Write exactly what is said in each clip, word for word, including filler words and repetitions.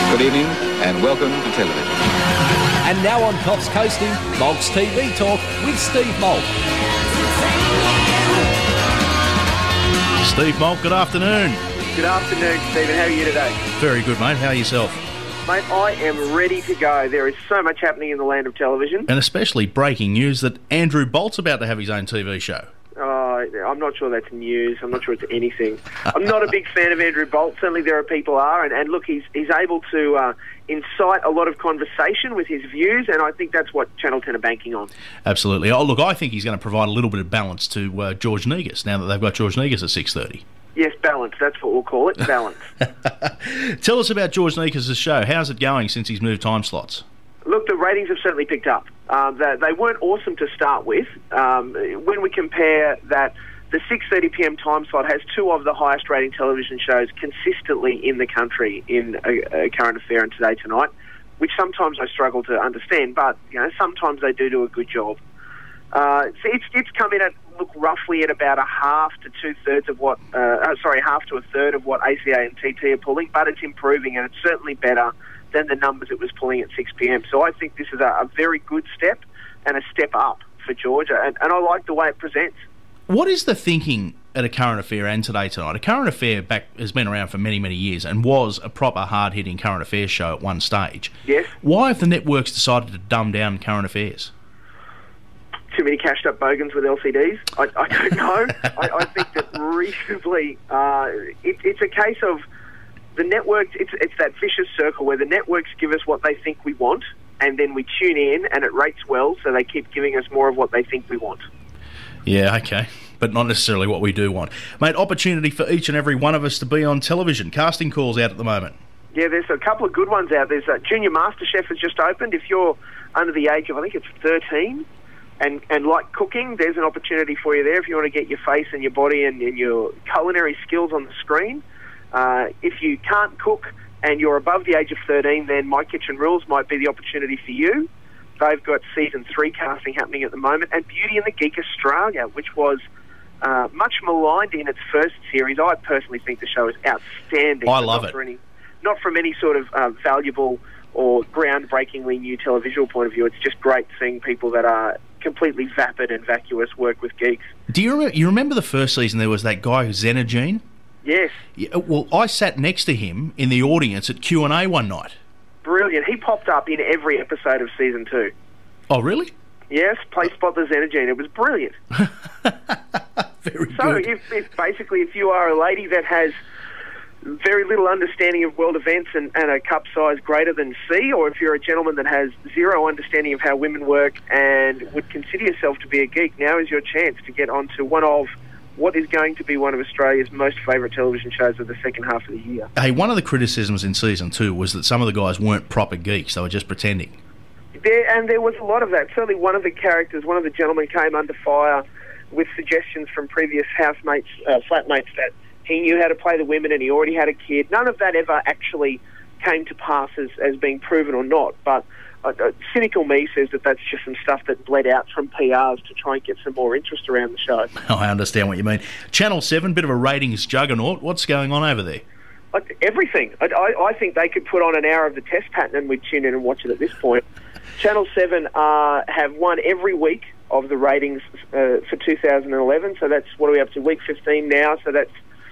Good evening and welcome to television. And now on Cops Coasting, Mog's T V Talk with Steve Molt. Steve Molt, good afternoon. Good afternoon, Stephen. How are you today? Very good, mate. How are yourself? Mate, I am ready to go. There is so much happening in the land of television. And especially breaking news that Andrew Bolt's about to have his own T V show. Uh, I'm not sure that's news. I'm not sure it's anything. I'm not a big fan of Andrew Bolt. Certainly there are people are. And, and look, he's he's able to uh, incite a lot of conversation with his views, and I think that's what Channel ten are banking on. Absolutely. Oh, look, I think he's going to provide a little bit of balance to uh, George Negus, now that they've got George Negus at six thirty. Yes, balance. That's what we'll call it, balance. Tell us about George Negus' show. How's it going since he's moved time slots? Look, the ratings have certainly picked up. Um, they, they weren't awesome to start with. Um, when we compare that, the six thirty p m time slot has two of the highest rating television shows consistently in the country in a, a Current Affair and Today Tonight, which sometimes I struggle to understand, but you know sometimes they do do a good job. Uh, so it's, it's come in at look roughly at about a half to two thirds of what, uh, sorry, half to a third of what A C A and T T are pulling, but it's improving and it's certainly better than the numbers it was pulling at six p m. So I think this is a, a very good step and a step up for Georgia, and, and I like the way it presents. What is the thinking at A Current Affair and Today Tonight? A Current Affair back has been around for many, many years and was a proper hard-hitting current affairs show at one stage. Yes. Why have the networks decided to dumb down current affairs? Too many cashed-up bogans with L C Ds? I, I don't know. I, I think that reasonably, uh, it, it's a case of the networks, it's, it's that vicious circle where the networks give us what they think we want, and then we tune in and it rates well, so they keep giving us more of what they think we want. Yeah, okay, but not necessarily what we do want. Mate, opportunity for each and every one of us to be on television. Casting calls out at the moment. Yeah, there's a couple of good ones out. There's a Junior MasterChef has just opened. If you're under the age of, I think it's thirteen, and, and like cooking, there's an opportunity for you there if you want to get your face and your body and, and your culinary skills on the screen. Uh, if you can't cook and you're above the age of thirteen, then My Kitchen Rules might be the opportunity for you. They've got season three casting happening at the moment, and Beauty and the Geek Australia, which was uh, much maligned in its first series. I personally think the show is outstanding. I love not it. For any, not from any sort of uh, valuable or groundbreakingly new televisual point of view. It's just great seeing people that are completely vapid and vacuous work with geeks. Do you remember, you remember the first season there was that guy, Xenogene? Yes. Yeah, well, I sat next to him in the audience at Q and A one night. Brilliant. He popped up in every episode of season two. Oh, really? Yes, play Spot the Xenogene. It was brilliant. Very so good. if, if basically if you are a lady that has very little understanding of world events and, and a cup size greater than C, or if you're a gentleman that has zero understanding of how women work and would consider yourself to be a geek, now is your chance to get onto one of what is going to be one of Australia's most favourite television shows of the second half of the year. Hey, one of the criticisms in season two was that some of the guys weren't proper geeks, they were just pretending. There, and there was a lot of that. Certainly one of the characters, one of the gentlemen came under fire with suggestions from previous housemates, uh, flatmates, that he knew how to play the women and he already had a kid. None of that ever actually came to pass as, as being proven or not, but uh, uh, cynical me says that that's just some stuff that bled out from P Rs to try and get some more interest around the show. Oh, I understand what you mean. Channel seven, bit of a ratings juggernaut. What's going on over there? Like everything. I, I, I think they could put on an hour of the test pattern and we'd tune in and watch it at this point. Channel seven uh, have won every week of the ratings uh, for two thousand eleven, so that's, what are we up to, week fifteen now, so that's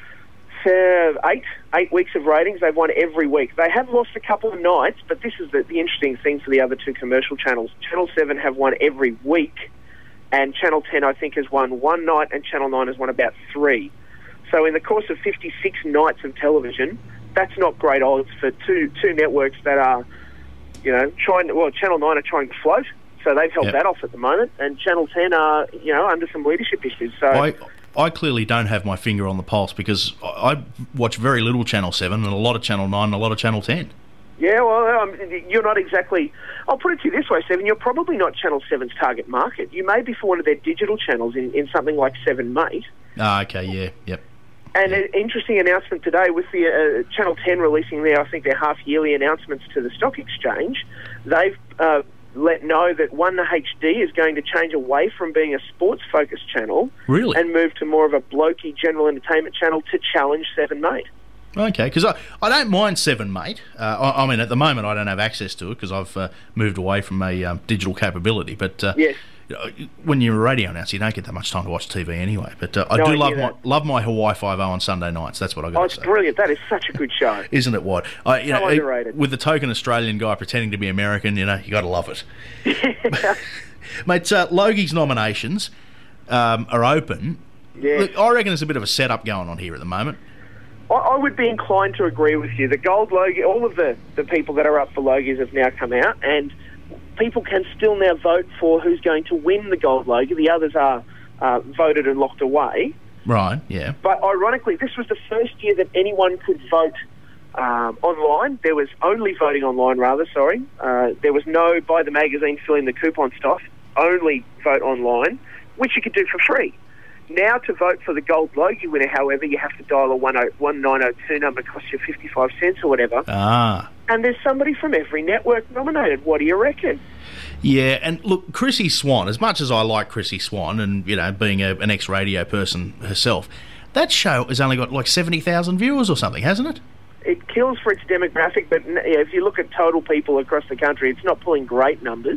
uh, eight eight weeks of ratings. They've won every week. They have lost a couple of nights, but this is the, the interesting thing for the other two commercial channels. Channel seven have won every week, and Channel ten, I think, has won one night, and Channel nine has won about three. So in the course of fifty-six nights of television, that's not great odds for two two networks that are, you know, trying to, well, Channel nine are trying to float, so they've held Yep. that off at the moment, and Channel ten are, you know, under some leadership issues. So I I clearly don't have my finger on the pulse because I I watch very little Channel seven and a lot of Channel nine and a lot of Channel ten. yeah, well, um, you're not exactly, I'll put it to you this way, Stephen, you're probably not Channel seven's target market. You may be for one of their digital channels in, in something like seven Mate. Ah, okay, yeah, yep. And an interesting announcement today with the uh, Channel ten releasing their, I think, their half-yearly announcements to the stock exchange. They've uh, let know that one H D is going to change away from being a sports-focused channel Really? and move to more of a blokey general entertainment channel to challenge seven Mate. Okay, because I, I don't mind Seven, mate. Uh, I, I mean, at the moment, I don't have access to it because I've uh, moved away from a um, digital capability. But uh, Yes. you know, when you're a radio announcer, you don't get that much time to watch T V anyway. But uh, I No, do I love hear my that. love my Hawaii Five-O on Sunday nights. That's what I Oh, got it's to say. brilliant. That is such a good show. Isn't it what? I, you So know, underrated. with the token Australian guy pretending to be American, you know, you got to love it. Mate, uh, Logie's nominations um, are open. Yeah. Look, I reckon there's a bit of a setup going on here at the moment. I, I would be inclined to agree with you. The Gold Logie, all of the, the people that are up for Logies have now come out, and people can still now vote for who's going to win the Gold Logie. The others are uh, voted and locked away. Right, yeah. But ironically, this was the first year that anyone could vote um, online. There was only voting online, rather, sorry. Uh, there was no buy the magazine, fill in the coupon stuff, only vote online, which you could do for free. Now, to vote for the Gold Logie winner, however, you have to dial a one nine oh two number, costs you fifty-five cents or whatever. Ah. And there's somebody from every network nominated. What do you reckon? Yeah, and look, Chrissy Swan, as much as I like Chrissy Swan and, you know, being a, an ex-radio person herself, that show has only got like seventy thousand viewers or something, hasn't it? It kills for its demographic, but n- yeah, if you look at total people across the country, it's not pulling great numbers.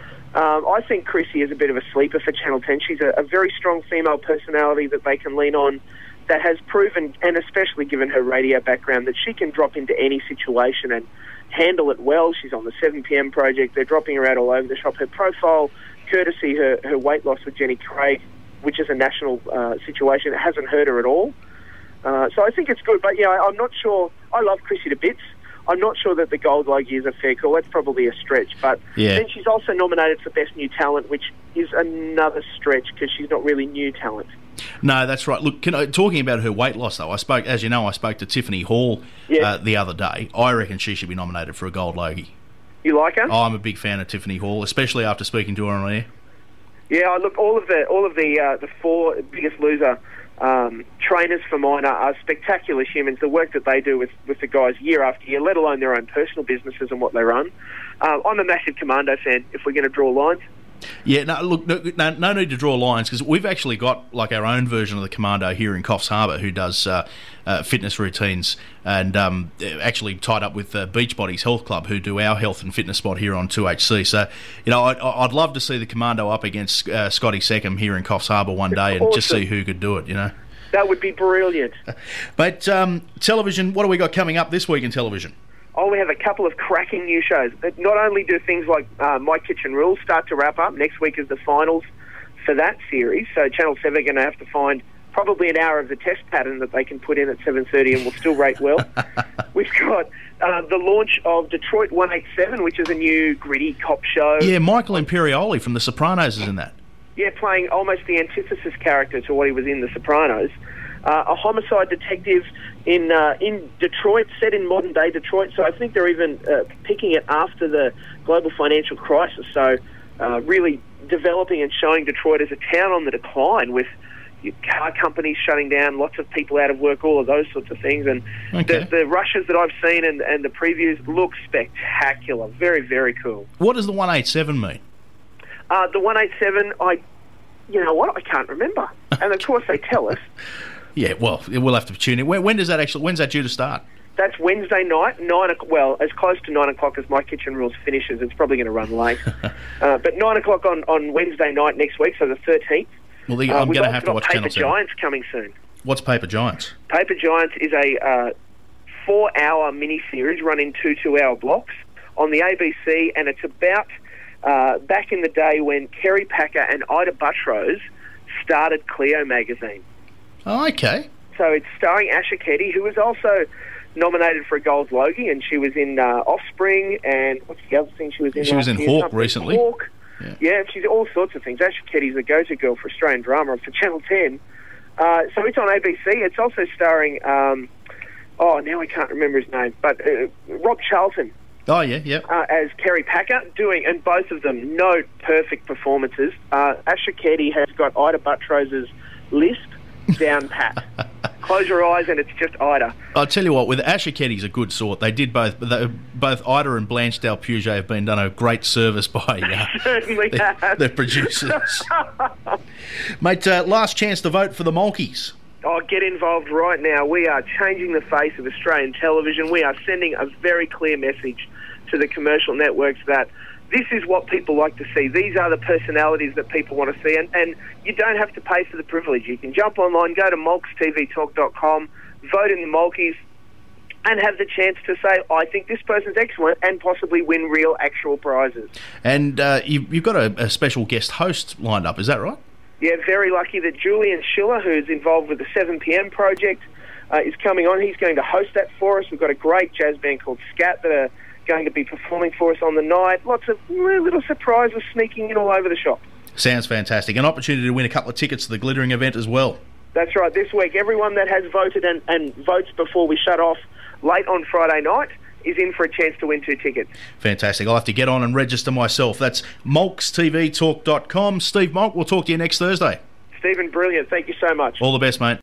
Um, I think Chrissy is a bit of a sleeper for Channel ten. She's a, a very strong female personality that they can lean on, that has proven, and especially given her radio background, that she can drop into any situation and handle it well. She's on the seven p.m. project. They're dropping her out all over the shop. Her profile, courtesy her, her weight loss with Jenny Craig, which is a national uh, situation, it hasn't hurt her at all. Uh, so I think it's good. But, yeah, I, I'm not sure. I love Chrissy to bits. I'm not sure that the Gold Logie is a fair call. That's probably a stretch. But Yeah. then she's also nominated for Best New Talent, which is another stretch because she's not really new talent. No, that's right. Look, can I, talking about her weight loss, though, I spoke, as you know, I spoke to Tiffany Hall Yeah. uh, the other day. I reckon she should be nominated for a Gold Logie. You like her? I'm a big fan of Tiffany Hall, especially after speaking to her on air. Yeah, I look, all of the all of the uh, the four Biggest Loser um, trainers for mine are, are spectacular humans. The work that they do with, with the guys year after year, let alone their own personal businesses and what they run. Uh, I'm a massive Commando fan, if we're going to draw lines. Yeah, no, look, no, no, no need to draw lines because we've actually got like our own version of the Commando here in Coffs Harbour who does uh, uh, fitness routines and um, actually tied up with uh, Beachbodies Health Club who do our health and fitness spot here on two H C. So, you know, I'd, I'd love to see the Commando up against uh, Scotty Seckham here in Coffs Harbour one day and just Awesome. see who could do it, you know. That would be brilliant. But um, television, what do we got coming up this week in television? Oh, we have a couple of cracking new shows. That not only do things like uh, My Kitchen Rules start to wrap up, next week is the finals for that series, so Channel seven are going to have to find probably an hour of the test pattern that they can put in at seven thirty and will still rate well. We've got uh, the launch of Detroit one eighty-seven, which is a new gritty cop show. Yeah, Michael Imperioli from The Sopranos is in that. Yeah, playing almost the antithesis character to what he was in The Sopranos. Uh, a homicide detective in uh, in Detroit, set in modern day Detroit. So I think they're even uh, picking it after the global financial crisis. So uh, really developing and showing Detroit as a town on the decline with car companies shutting down, lots of people out of work, all of those sorts of things. And Okay. the, the rushes that I've seen and, and the previews look spectacular. Very, very cool. What does the one eighty-seven mean? Uh, the one eighty-seven, I, you know what, I can't remember. And of course they tell us. Yeah, well, we'll have to tune in. When, when does that actually? When's that due to start? That's Wednesday night, nine. O- well, as close to nine o'clock as My Kitchen Rules finishes. It's probably going to run late, uh, but nine o'clock on, on Wednesday night next week, so the thirteenth. Well, the, Uh, I'm we've going to also have to got watch Paper Channel seven. Giants coming soon. What's Paper Giants? Paper Giants is a uh, four-hour mini-series run in two two-hour blocks on the A B C, and it's about uh, back in the day when Kerry Packer and Ida Buttrose started Cleo magazine. Oh, okay. So it's starring Asha Keddy, who was also nominated for a Gold Logie, and she was in uh, Offspring, and what's the other thing she was in? She was last in year? Hawk Something. recently. Hawk. Yeah. Yeah, she's all sorts of things. Asha Keddy's the go-to girl for Australian drama for Channel ten. Uh, so it's on A B C. It's also starring, um, oh, now I can't remember his name, but uh, Rob Charlton Oh, yeah, yeah. uh, as Kerry Packer, doing, and both of them, no perfect performances. Uh, Asha Keddy has got Ida Buttrose's lisp down pat. Close your eyes and it's just Ida. I'll tell you what, with Asha Keddy's a good sort. They did both, they, both Ida and Blanche Del Puget have been done a great service by uh, Certainly the, has. the producers. Mate, uh, last chance to vote for the Mulkeys. Oh, get involved right now. We are changing the face of Australian television. We are sending a very clear message to the commercial networks that this is what people like to see. These are the personalities that people want to see. And, and you don't have to pay for the privilege. You can jump online, go to mulks t v talk dot com, vote in the Mulkies, and have the chance to say, I think this person's excellent, and possibly win real, actual prizes. And uh, you've, you've got a, a special guest host lined up, is that right? Yeah, very lucky that Julian Schiller, who's involved with the seven p m project, uh, is coming on. He's going to host that for us. We've got a great jazz band called Scat that are going to be performing for us on the night. Lots of little surprises sneaking in all over the shop. Sounds fantastic. An opportunity to win a couple of tickets to the Glittering event as well. That's right. This week, everyone that has voted and, and votes before we shut off late on Friday night is in for a chance to win two tickets. Fantastic. I'll have to get on and register myself. That's mulks t v talk dot com. Steve Molk, we'll talk to you next Thursday. Stephen, brilliant. Thank you so much. All the best, mate.